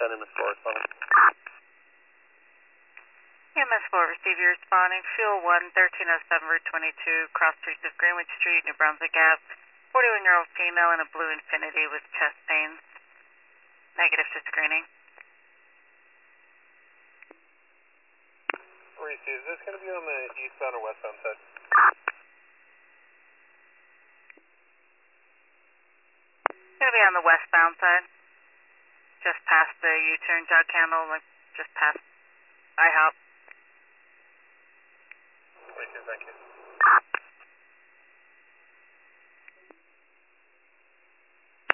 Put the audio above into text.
10, MS4 responding. MS4, receive your responding. Fuel 1, 1307 Route 22, cross streets of Greenwich Street, New Brunswick Ave. 41-year-old female in a blue Infiniti with chest pains. Negative to screening. Receive, is this going to be on the eastbound or westbound side? Going to be on the westbound side. Just past the U-turn jug handle, like just past IHOP.